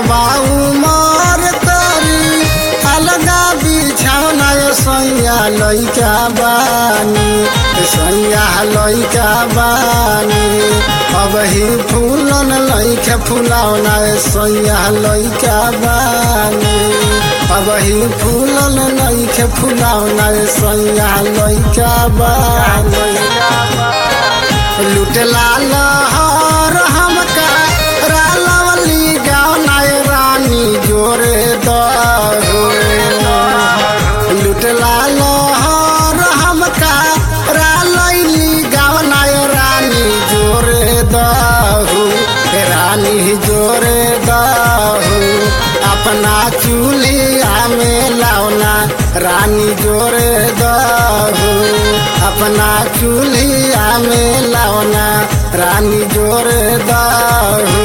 बाऊ मार करी अलगा बिछौना सैया लइका बानी सैया लइका बानी अब ही फूलन लइके फुलावना सैया लइका बानी अब ही फूलन लइके फुलावना सैया लइका बानी लुटला लहर हमका रालवली गावना रानी जोरे दहो लुटला लहर हमका रालैली गावना रानी जोरे दहो रानी जोरे दहो अपना चूल्हा में लावना रानी जोरे दहो अपना चूल्हा में लावना रानी जोरे दहो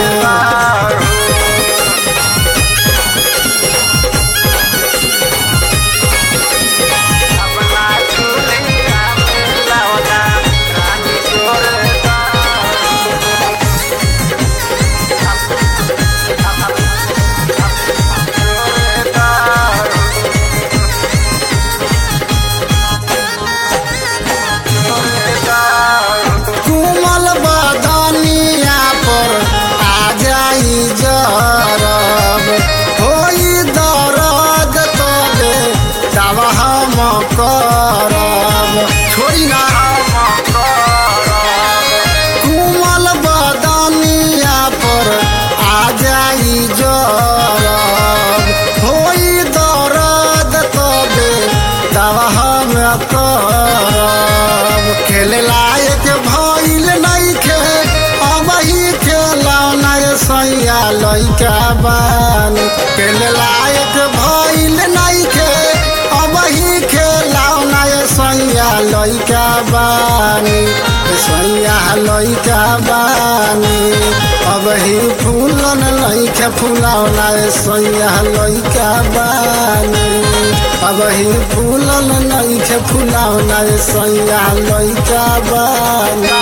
कुमल बदनिया पर आ जाई जरब होई दर्द तबे दवा में करब खेले लायक भइल नइखे अब ही खेलौना सैया लइका बानी खेले लायक भइल नइखे अब ही खेलौना सैया लइका बानी सैया लइका बानी अब ही फूलन लइके फुलावना सैया लइका बानी अब ही फूलन लइके फुलावना सैया लइका बानी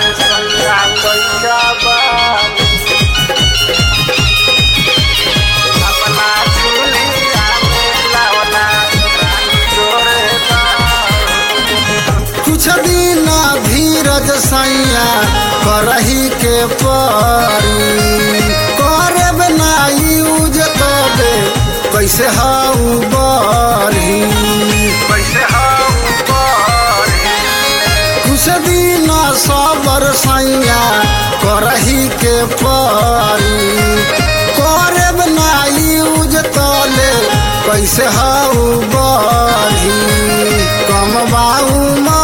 कुछ दिन धीरज सैया करही के परी करब ना यूज तबे कैसे हाउ बरी कुछ दिन सबर सैया करही के परी करब ना यूज तले कैसे हाउ बरी कम बाऊ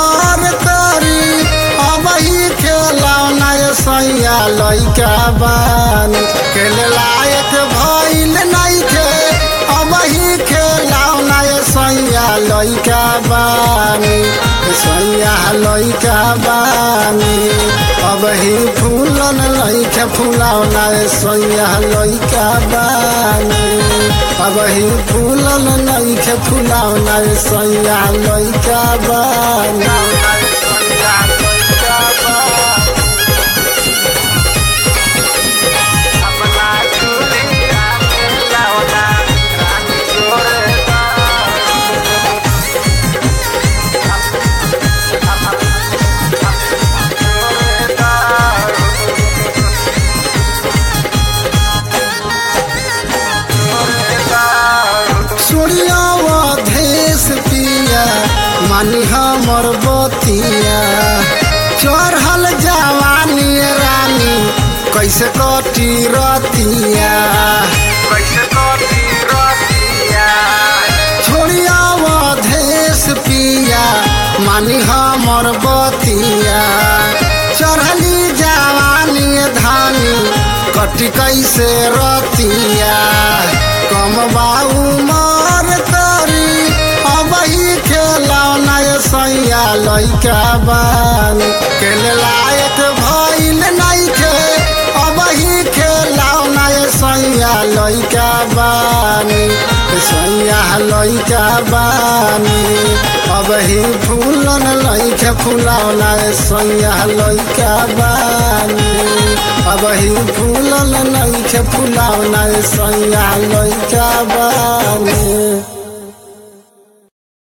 सैया लइका बानी खेले लायक भइल नइखे अब ही खेलौना सैया लइका बानी सैया लइका बानी अब ही फूलन लइके फुलावना सैया लइका बानी अब ही फूलन लइके फुलावना सैया लइका बानी मानी हमर बतिया चढ़ल जवानी रानी कैसे कटी रतिया छोड़िया वधेश पिया मानी हमर बतिया चढ़ली जवानी धानी कटी कैसे रतिया कम बाऊ मार करी अब ही खेलौना सैया लइका बानी खेले लायक भइल नइखे अब ही खेलौना सैया लइका बानी सैया लइका बानी अब ही फूलन लइके फुलावना सैया लइका बानी अब ही फूलन लइके फुलावना सैया लइका बानी।